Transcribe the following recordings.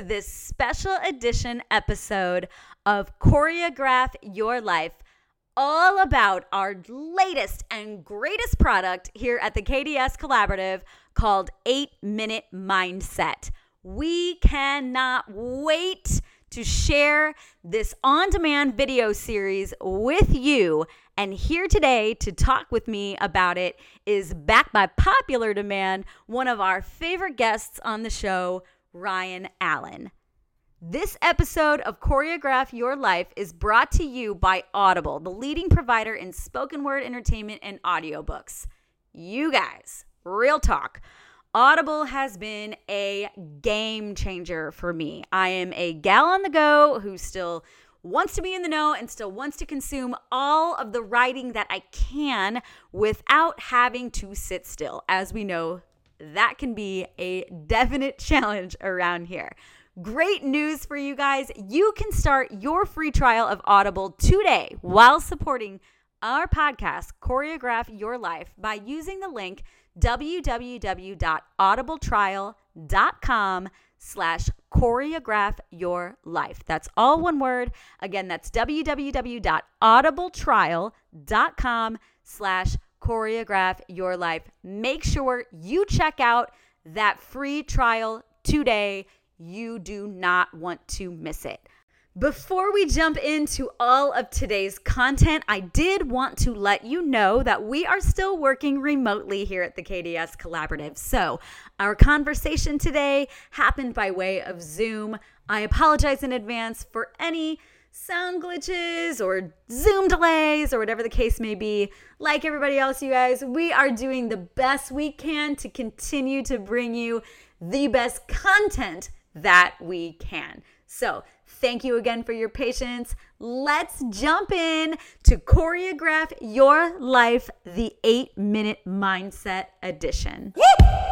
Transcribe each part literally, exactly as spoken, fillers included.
this special edition episode of Choreograph Your Life, all about our latest and greatest product here at the K D S Collaborative called eight minute Mindset. We cannot wait to share this on-demand video series with you. And here today to talk with me about it is, back by popular demand, one of our favorite guests on the show, Ryan Allen. This episode of Choreograph Your Life is brought to you by Audible, the leading provider in spoken word entertainment and audiobooks. You guys, real talk. Audible has been a game changer for me. I am a gal on the go who still wants to be in the know and still wants to consume all of the writing that I can without having to sit still. As we know, that can be a definite challenge around here. Great news for you guys. You can start your free trial of Audible today while supporting our podcast, Choreograph Your Life, by using the link www.audibletrial.com slash choreograph your life. That's all one word. Again, that's www.audibletrial.com slash choreograph your life. Make sure you check out that free trial today. You do not want to miss it. Before we jump into all of today's content, I did want to let you know that we are still working remotely here at the K D S Collaborative. So our conversation today happened by way of Zoom. I apologize in advance for any sound glitches or Zoom delays or whatever the case may be. Like everybody else, you guys, we are doing the best we can to continue to bring you the best content that we can. So thank you again for your patience. Let's jump in to Choreograph Your Life, the eight minute Mindset Edition. Woo!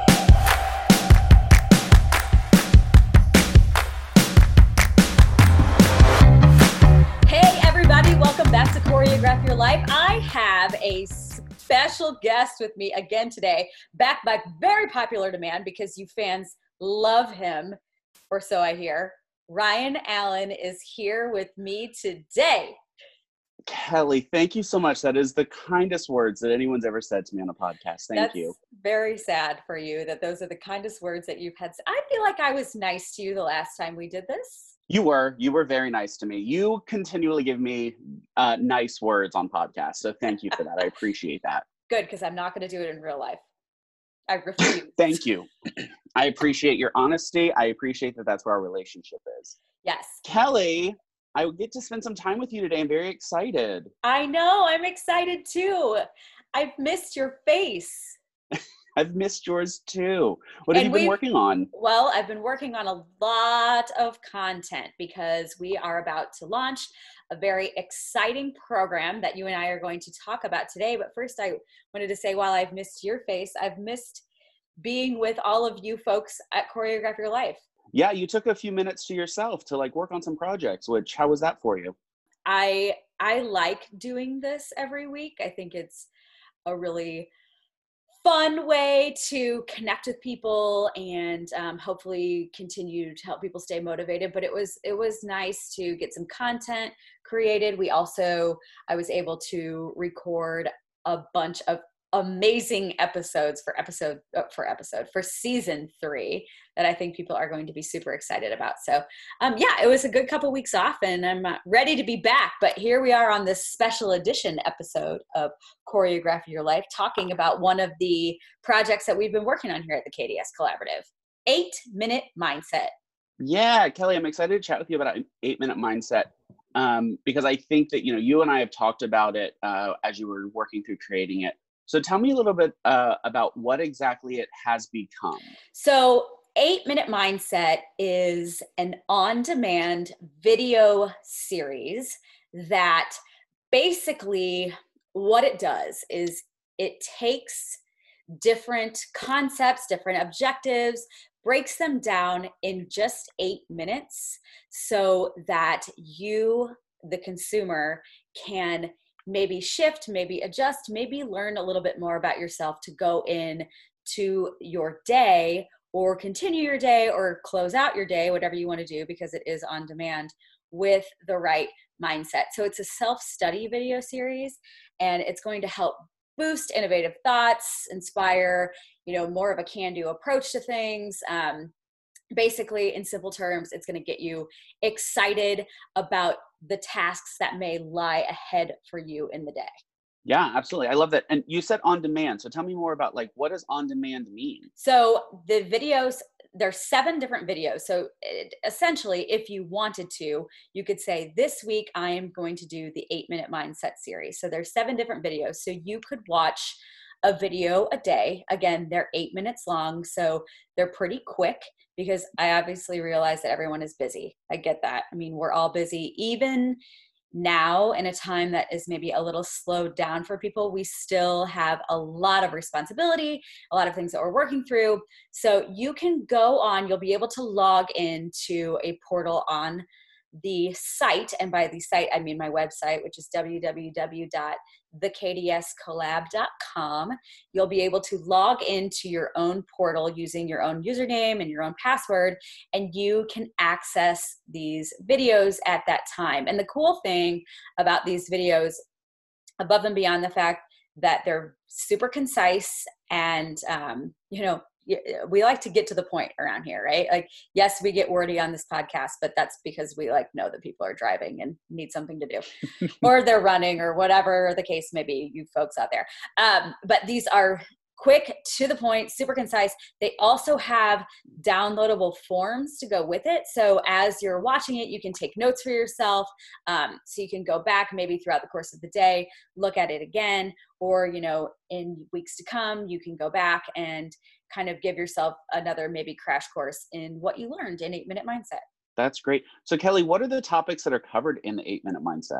Hey everybody, welcome back to Choreograph Your Life. I have a special guest with me again today, backed by very popular demand because you fans love him, or so I hear. Ryan Allen is here with me today. Kelly, thank you so much. That is the kindest words that anyone's ever said to me on a podcast. Thank That's you. Very sad for you that those are the kindest words that you've had. I feel like I was nice to you the last time we did this. You were. You were very nice to me. You continually give me uh, nice words on podcasts. So thank you for that. I appreciate that. Good, because I'm not going to do it in real life. I refuse. Thank you. I appreciate your honesty. I appreciate that that's where our relationship is. Yes. Kelly, I get to spend some time with you today. I'm very excited. I know. I'm excited too. I've missed your face. I've missed yours too. What have And you been working on? Well, I've been working on a lot of content because we are about to launch a very exciting program that you and I are going to talk about today. But first, I wanted to say, while I've missed your face, I've missed being with all of you folks at Choreograph Your Life. Yeah, you took a few minutes to yourself to like work on some projects, which, how was that for you? I I like doing this every week. I think it's a really fun way to connect with people and um, hopefully continue to help people stay motivated. But it was it was nice to get some content created. We also, I was able to record a bunch of amazing episodes for episode uh, for episode for season three that I think people are going to be super excited about. So um, yeah, it was a good couple weeks off and I'm uh, ready to be back. But here we are on this special edition episode of Choreograph Your Life, talking about one of the projects that we've been working on here at the K D S Collaborative, eight minute Mindset. Yeah, Kelly, I'm excited to chat with you about an eight minute Mindset um, because I think that, you know, you and I have talked about it uh, as you were working through creating it. So tell me a little bit uh, about what exactly it has become. So eight minute Mindset is an on-demand video series that basically what it does is it takes different concepts, different objectives, breaks them down in just eight minutes so that you, the consumer, can maybe shift, maybe adjust, maybe learn a little bit more about yourself to go in to your day or continue your day or close out your day, whatever you want to do, because it is on demand, with the right mindset. So it's a self-study video series, and it's going to help boost innovative thoughts, inspire, you know, more of a can-do approach to things. Um, basically, in simple terms, it's going to get you excited about the tasks that may lie ahead for you in the day. Yeah, absolutely. I love that. And you said on demand. So tell me more about, like, what does on demand mean? So the videos, there's seven different videos. So it, essentially, if you wanted to, you could say, this week I am going to do the eight minute mindset series. So there's seven different videos. So you could watch a video a day. Again, they're eight minutes long. So they're pretty quick, because I obviously realize that everyone is busy. I get that. I mean, we're all busy. Even now, in a time that is maybe a little slowed down for people, we still have a lot of responsibility, a lot of things that we're working through. So you can go on, you'll be able to log into a portal on the site. And by the site, I mean my website, which is w w w dot the k d s collab dot com. You'll be able to log into your own portal using your own username and your own password, and you can access these videos at that time. And the cool thing about these videos, above and beyond the fact that they're super concise and, um, you know, we like to get to the point around here, right? Like, yes, we get wordy on this podcast, but that's because we like know that people are driving and need something to do, or they're running, or whatever the case may be, you folks out there. Um, but these are quick, to the point, super concise. They also have downloadable forms to go with it. So as you're watching it, you can take notes for yourself. Um, so you can go back maybe throughout the course of the day, look at it again, or, you know, in weeks to come, you can go back and kind of give yourself another maybe crash course in what you learned in eight minute mindset. That's great. So Kelly, what are the topics that are covered in the eight minute mindset?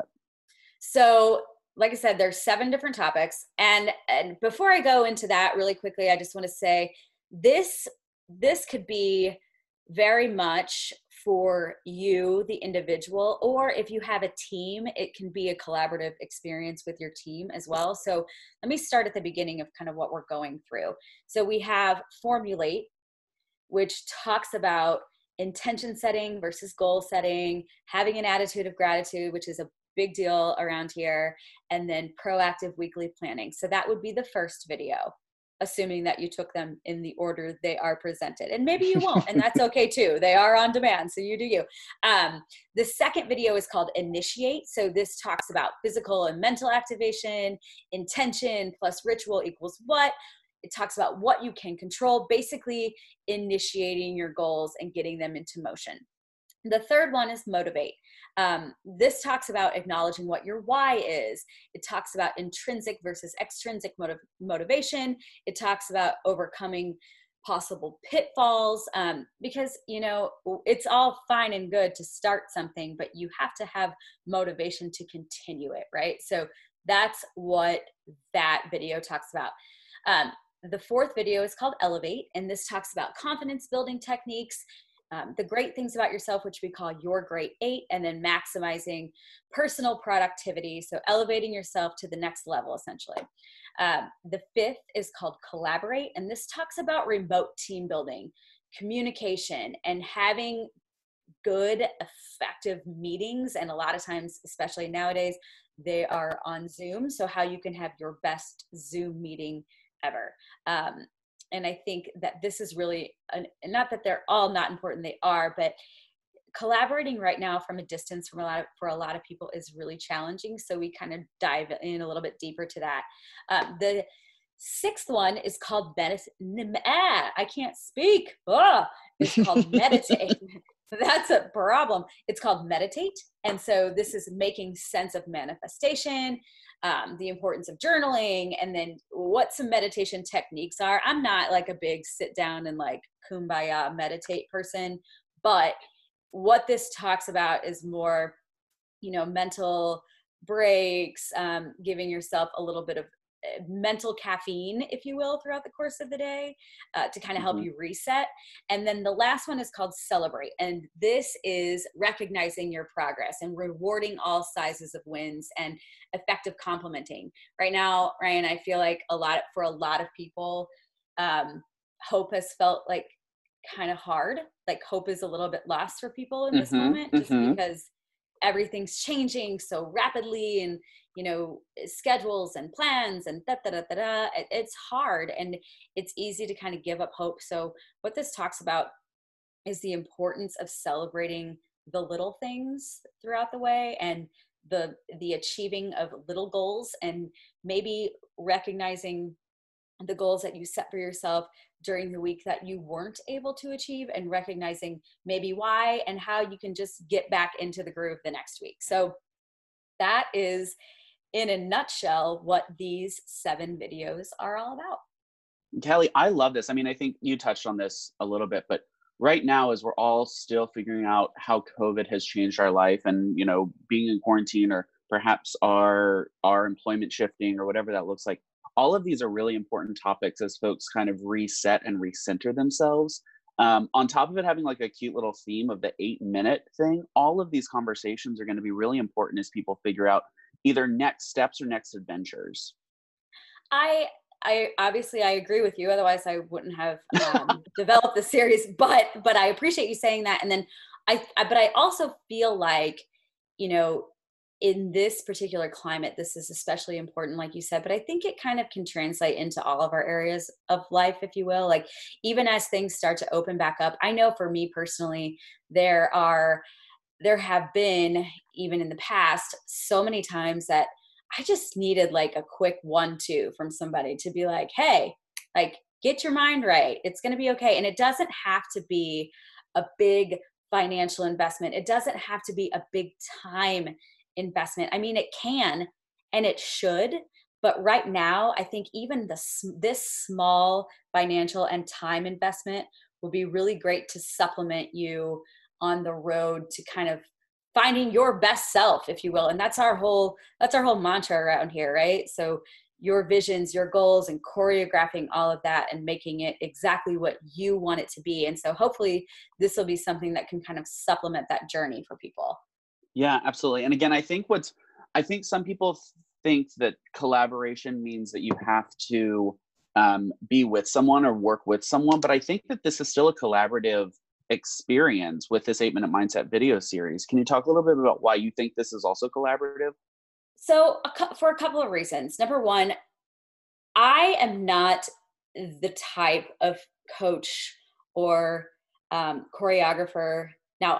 So like I said, there's seven different topics. And, and before I go into that really quickly, I just want to say this, this could be very much for you, the individual, or if you have a team, it can be a collaborative experience with your team as well. So let me start at the beginning of kind of what we're going through. So we have Formulate, which talks about intention setting versus goal setting, having an attitude of gratitude, which is a big deal around here, and then proactive weekly planning. So that would be the first video, assuming that you took them in the order they are presented. And maybe you won't, and that's okay too. They are on demand, so you do you. Um, the second video is called Initiate. So this talks about physical and mental activation, intention plus ritual equals what. It talks about what you can control, basically initiating your goals and getting them into motion. The third one is Motivate. Um, this talks about acknowledging what your why is. It talks about intrinsic versus extrinsic motiv- motivation. It talks about overcoming possible pitfalls, um, because, you know, it's all fine and good to start something, but you have to have motivation to continue it, right? So that's what that video talks about. Um, the fourth video is called Elevate, and this talks about confidence building techniques, Um, the great things about yourself, which we call your great eight, and then maximizing personal productivity. So elevating yourself to the next level, essentially. Um, the fifth is called Collaborate, and this talks about remote team building, communication, and having good, effective meetings. And a lot of times, especially nowadays, they are on Zoom. So how you can have your best Zoom meeting ever. Um, And I think that this is really, an, not that they're all not important, they are, but collaborating right now from a distance from a lot of, for a lot of people is really challenging. So we kind of dive in a little bit deeper to that. Um, the sixth one is called medit- ah, I can't speak. Oh, it's called Meditate. That's a problem. It's called Meditate. And so this is making sense of manifestation, um, the importance of journaling, and then what some meditation techniques are. I'm not like a big sit down and like kumbaya meditate person, but what this talks about is more, you know, mental breaks, um, giving yourself a little bit of mental caffeine, if you will, throughout the course of the day, uh, to kind of help Mhm. you reset. And then the last one is called Celebrate. And this is recognizing your progress and rewarding all sizes of wins and effective complimenting. Right now, Ryan, I feel like a lot, for a lot of people, um, hope has felt like kind of hard. Like hope is a little bit lost for people in this Mm-hmm, moment, just mm-hmm. because everything's changing so rapidly, and you know, schedules and plans and da da da da da. It, it's hard, and it's easy to kind of give up hope. So what this talks about is the importance of celebrating the little things throughout the way, and the the achieving of little goals, and maybe recognizing the goals that you set for yourself during the week that you weren't able to achieve, and recognizing maybe why and how you can just get back into the groove the next week. So that is, in a nutshell, what these seven videos are all about. Kelly, I love this. I mean, I think you touched on this a little bit, but right now, as we're all still figuring out how COVID has changed our life, and you know, being in quarantine, or perhaps our our employment shifting, or whatever that looks like, all of these are really important topics as folks kind of reset and recenter themselves. Um, on top of it having like a cute little theme of the eight minute thing, all of these conversations are going to be really important as people figure out either next steps or next adventures. I I obviously I agree with you. Otherwise, I wouldn't have um, developed the series. But but I appreciate you saying that. And then I, I but I also feel like, you know, in this particular climate, this is especially important, like you said. But I think it kind of can translate into all of our areas of life, if you will. Like even as things start to open back up, I know for me personally, there are there have been, even in the past, so many times that I just needed like a quick one two from somebody to be like, hey, like get your mind right. It's going to be okay. And it doesn't have to be a big financial investment. It doesn't have to be a big time investment. I mean, it can and it should. But right now, I think even this, this small financial and time investment will be really great to supplement you on the road to kind of finding your best self, if you will. And that's our whole, that's our whole mantra around here, right? So your visions, your goals, and choreographing all of that and making it exactly what you want it to be. And so hopefully this will be something that can kind of supplement that journey for people. Yeah, absolutely. And again, I think what's, I think some people think that collaboration means that you have to um, be with someone or work with someone, but I think that this is still a collaborative experience with this eight minute mindset video series. Can you talk a little bit about why you think this is also collaborative? So a, for a couple of reasons. Number one, I am not the type of coach or um, choreographer. Now,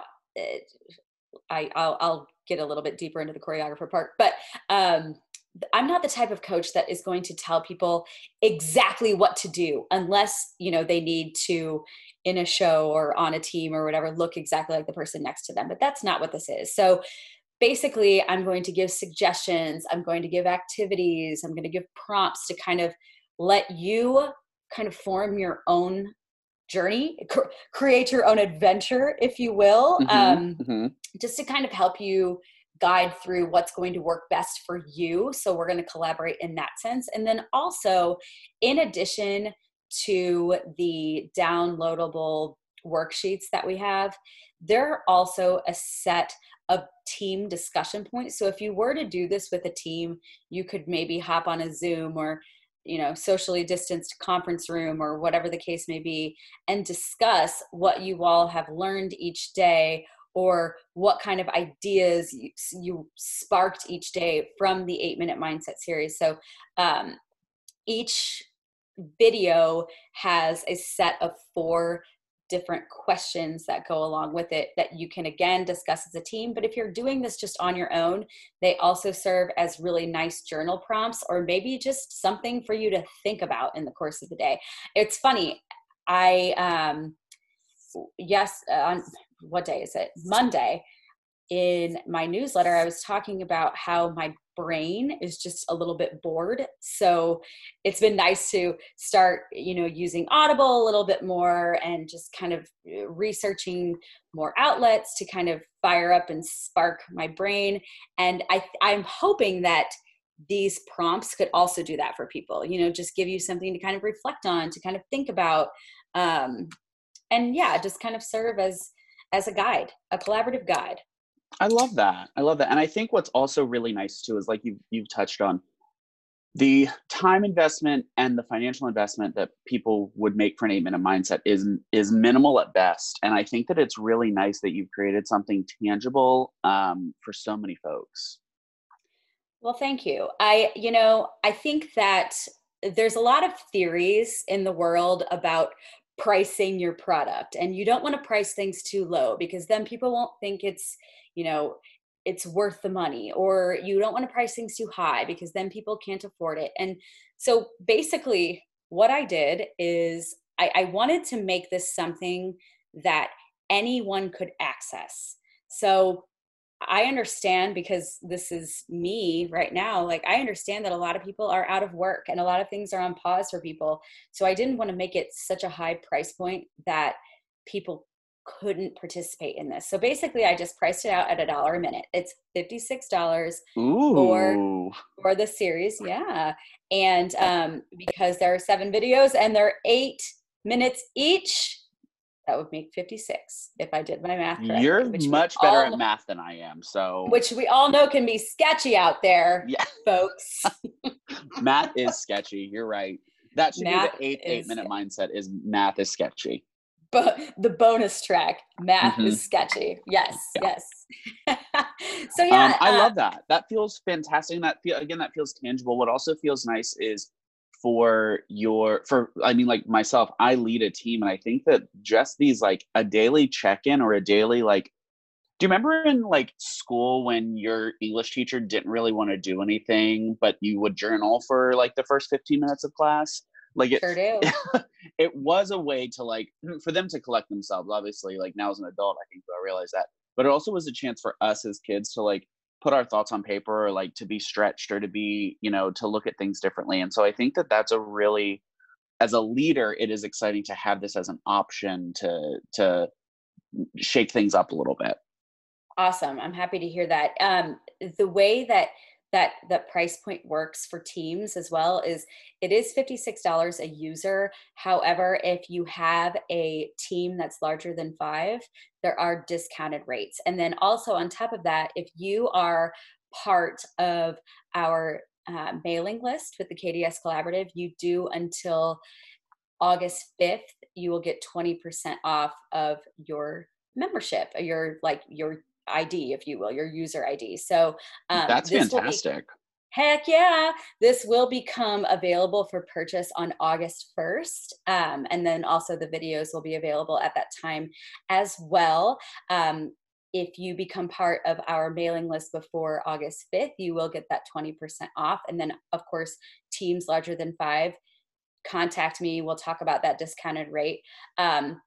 I, I'll, I'll get a little bit deeper into the choreographer part, but um, I'm not the type of coach that is going to tell people exactly what to do unless, you know, they need to, in a show or on a team or whatever, look exactly like the person next to them. But that's not what this is. So basically, I'm going to give suggestions. I'm going to give activities. I'm going to give prompts to kind of let you kind of form your own journey, cr- create your own adventure, if you will, Mm-hmm, um, mm-hmm. just to kind of help you guide through what's going to work best for you. So we're going to collaborate in that sense. And then also, in addition to the downloadable worksheets that we have, there are also a set of team discussion points. So if you were to do this with a team, you could maybe hop on a Zoom or, you know, socially distanced conference room or whatever the case may be, and discuss what you all have learned each day, or what kind of ideas you, you sparked each day from the eight minute mindset series. So um, each video has a set of four different questions that go along with it that you can again discuss as a team. But if you're doing this just on your own, they also serve as really nice journal prompts, or maybe just something for you to think about in the course of the day. It's funny. I, um, yes, uh, on what day is it? Monday. In my newsletter, I was talking about how my brain is just a little bit bored. So it's been nice to start, you know, using Audible a little bit more and just kind of researching more outlets to kind of fire up and spark my brain. And I, I'm hoping that these prompts could also do that for people, you know, just give you something to kind of reflect on, to kind of think about. Um, and yeah, just kind of serve as, as a guide, a collaborative guide. I love that. I love that. And I think what's also really nice too is, like you've, you've touched on, the time investment and the financial investment that people would make for an eight minute mindset is is minimal at best. And I think that it's really nice that you've created something tangible um, for so many folks. Well, thank you. I, you know, I think that there's a lot of theories in the world about pricing your product, and you don't want to price things too low because then people won't think it's, you know, it's worth the money, or you don't want to price things too high because then people can't afford it. And so basically what I did is I, I wanted to make this something that anyone could access. So I understand, because this is me right now. Like, I understand that a lot of people are out of work and a lot of things are on pause for people. So I didn't want to make it such a high price point that people couldn't participate in this. So basically I just priced it out at a dollar a minute. It's fifty-six dollars for, Ooh. for the series. Yeah. And um, because there are seven videos and they're eight minutes each, that would make fifty-six if I did my math correctly. You're which much better all at know, math than I am. So which we all know can be sketchy out there, yeah, folks. math is sketchy. You're right. That should Math be the eighth eight is minute mindset is math is sketchy. But the bonus track, math Mhm. is sketchy. Yes, Yeah. yes. So yeah, Um, I uh, love that. That feels fantastic. And that feel again, that feels tangible. What also feels nice is for your for I mean, like myself, I lead a team, and I think that just these like a daily check-in or a daily like do you remember in like school when your English teacher didn't really want to do anything, but you would journal for like the first fifteen minutes of class? Like it, sure do. it was a way to like for them to collect themselves. Obviously, like now as an adult, I think I realize that, but it also was a chance for us as kids to like put our thoughts on paper, or like to be stretched, or to be, you know, to look at things differently. And so I think that that's a really, as a leader, it is exciting to have this as an option to to shake things up a little bit. Awesome. I'm happy to hear that. Um, the way that that that price point works for teams as well is it is fifty-six dollars a user. However, if you have a team that's larger than five, there are discounted rates. And then also on top of that, if you are part of our uh, mailing list with the K D S Collaborative, you do until August fifth, you will get twenty percent off of your membership, your like your I D, if you will, your user I D. So um, That's this will be, fantastic. heck yeah, this will become available for purchase on August first. Um, and then also the videos will be available at that time as well. Um, if you become part of our mailing list before August fifth, you will get that twenty percent off. And then, of course, teams larger than five, contact me. We'll talk about that discounted rate. Um,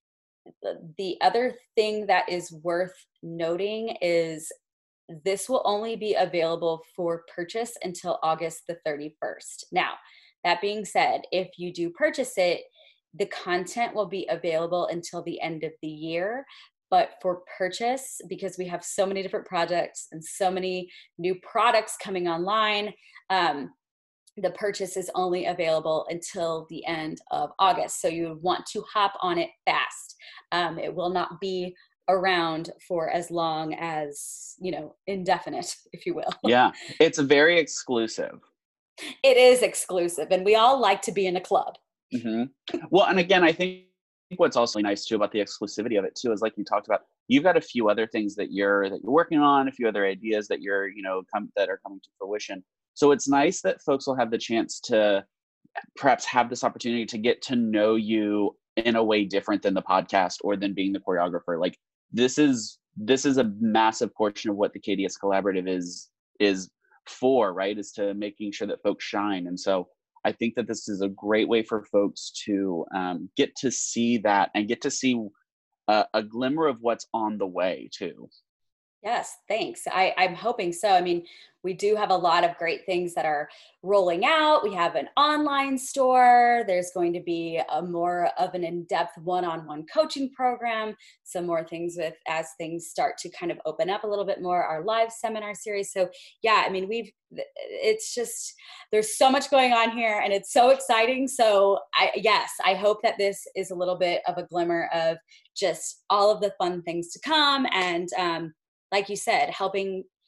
the other thing that is worth noting is this will only be available for purchase until August the thirty-first. Now, that being said, if you do purchase it, the content will be available until the end of the year. But for purchase, because we have so many different projects and so many new products coming online, um, the purchase is only available until the end of August. So you want to hop on it fast. Um, it will not be around for as long as, you know, indefinite, if you will. Yeah, it's very exclusive. It is exclusive, and we all like to be in a club. Mm-hmm. Well, and again, I think what's also nice too about the exclusivity of it too is, like you talked about, you've got a few other things that you're that you're working on, a few other ideas that you're, you know, come that are coming to fruition. So it's nice that folks will have the chance to perhaps have this opportunity to get to know you in a way different than the podcast or than being the choreographer. Like this is this is a massive portion of what the K D S Collaborative is is for, right? Is to making sure that folks shine. And so I think that this is a great way for folks to um, get to see that and get to see a, a glimmer of what's on the way too. Yes, thanks. I, I'm hoping so. I mean, we do have a lot of great things that are rolling out. We have an online store. There's going to be a more of an in-depth one-on-one coaching program, some more things with as things start to kind of open up a little bit more, our live seminar series. So yeah, I mean, we've, it's just, there's so much going on here and it's so exciting. So I, yes, I hope that this is a little bit of a glimmer of just all of the fun things to come. And, um, like you said, helping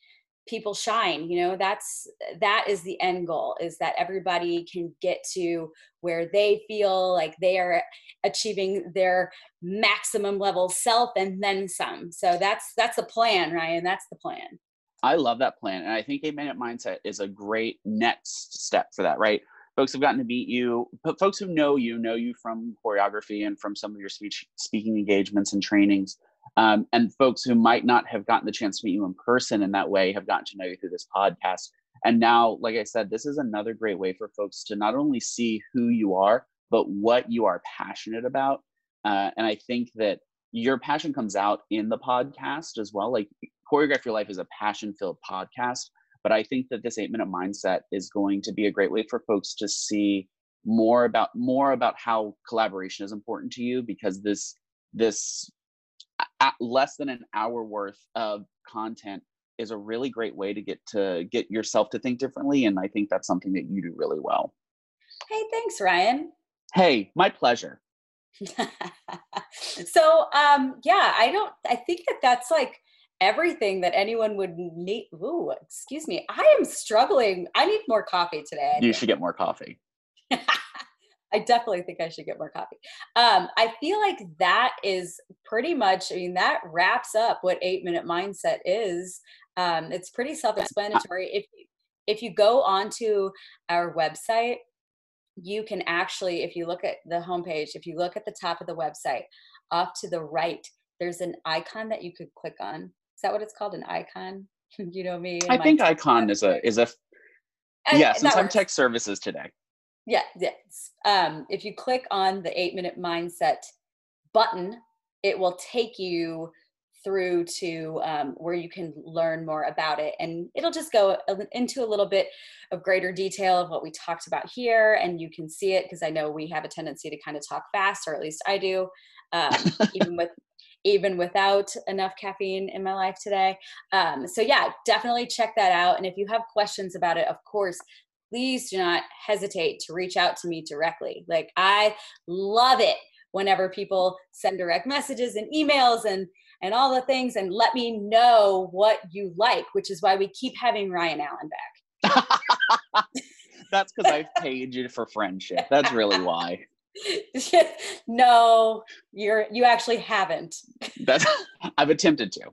people shine. You know, that's, that is the end goal, is that everybody can get to where they feel like they are achieving their maximum level self and then some. So that's, that's the plan, Ryan. That's the plan. I love that plan. And I think eight minute mindset is a great next step for that, right? Folks have gotten to meet you, but folks who know you, know you from choreography and from some of your speech, speaking engagements and trainings. Um, and folks who might not have gotten the chance to meet you in person in that way have gotten to know you through this podcast. And now, like I said, this is another great way for folks to not only see who you are, but what you are passionate about. Uh, and I think that your passion comes out in the podcast as well. Like, Choreograph Your Life is a passion-filled podcast, but I think that this eight-minute mindset is going to be a great way for folks to see more about more about how collaboration is important to you, because this this at less than an hour worth of content is a really great way to get to get yourself to think differently, and I think that's something that you do really well. Hey, thanks, Ryan. Hey, my pleasure. So, um, yeah, I don't. I think that that's like everything that anyone would need. Ooh, excuse me. I am struggling. I need more coffee today. I you think. should get more coffee. I definitely think I should get more coffee. Um, I feel like that is pretty much, I mean, that wraps up what eight minute mindset is. Um, it's pretty self-explanatory. If, if you go onto our website, you can actually, if you look at the homepage, if you look at the top of the website, off to the right, there's an icon that you could click on. Is that what it's called? An icon? You know me. I think icon is a, is a, yeah, since I'm tech services today. Yeah, yes. Um, if you click on the eight minute mindset button, it will take you through to um, where you can learn more about it. And it'll just go into a little bit of greater detail of what we talked about here. And you can see it, because I know we have a tendency to kind of talk fast, or at least I do, um, even with even without enough caffeine in my life today. Um, so yeah, definitely check that out. And if you have questions about it, of course, please do not hesitate to reach out to me directly. Like, I love it whenever people send direct messages and emails and, and all the things, and let me know what you like, which is why we keep having Ryan Allen back. That's because I've paid you for friendship. That's really why. No, you're, you actually haven't. That's, I've attempted to.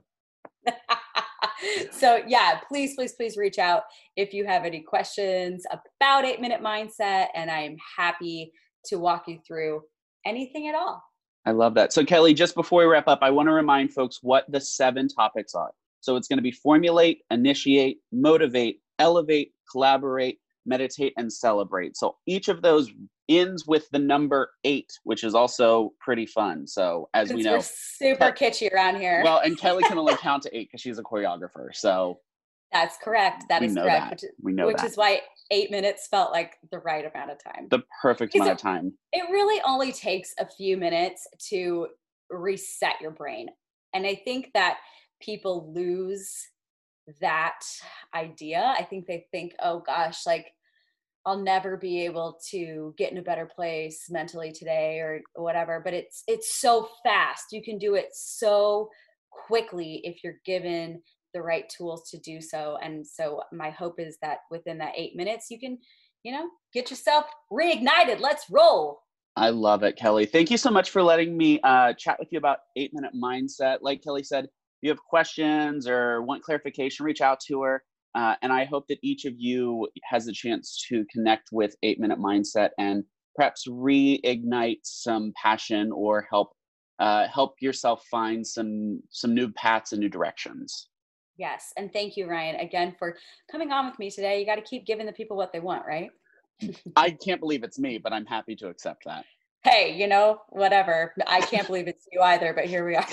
So yeah, please, please, please reach out if you have any questions about eight minute mindset, and I'm happy to walk you through anything at all. I love that. So Kelly, just before we wrap up, I want to remind folks what the seven topics are. So it's going to be formulate, initiate, motivate, elevate, collaborate, meditate, and celebrate. So each of those ends with the number eight, which is also pretty fun. So as we know, we're super Ke- kitschy around here. Well, and Kelly can only count to eight because she's a choreographer. So that's correct. That is correct. That. Which is, we know which that. is why eight minutes felt like the right amount of time. The perfect because amount it, of time. It really only takes a few minutes to reset your brain. And I think that people lose that idea. I think they think, oh gosh, like, I'll never be able to get in a better place mentally today or whatever, but it's it's so fast. You can do it so quickly if you're given the right tools to do so. And so my hope is that within that eight minutes, you can, you know, get yourself reignited. Let's roll. I love it, Kelly. Thank you so much for letting me uh, chat with you about eight minute mindset. Like Kelly said, if you have questions or want clarification, reach out to her. Uh, and I hope that each of you has a chance to connect with eight minute mindset and perhaps reignite some passion or help uh, help yourself find some some new paths and new directions. Yes. And thank you, Ryan, again, for coming on with me today. You got to keep giving the people what they want, right? I can't believe it's me, but I'm happy to accept that. Hey, you know, whatever. I can't believe it's you either, but here we are.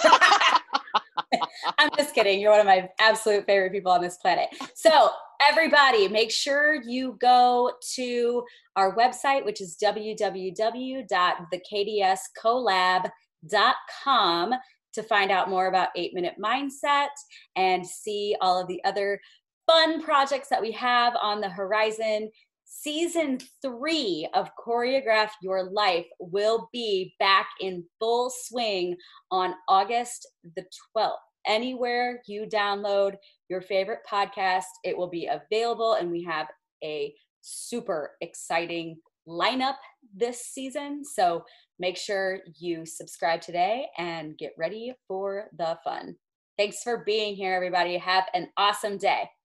I'm just kidding. You're one of my absolute favorite people on this planet. So everybody, make sure you go to our website, which is w w w dot the k d s collab dot com, to find out more about eight minute mindset and see all of the other fun projects that we have on the horizon. Season three of Choreograph Your Life will be back in full swing on August the twelfth. anywhere you download your favorite podcast. It will be available, and we have a super exciting lineup this season. So make sure you subscribe today and get ready for the fun. Thanks for being here, everybody. Have an awesome day.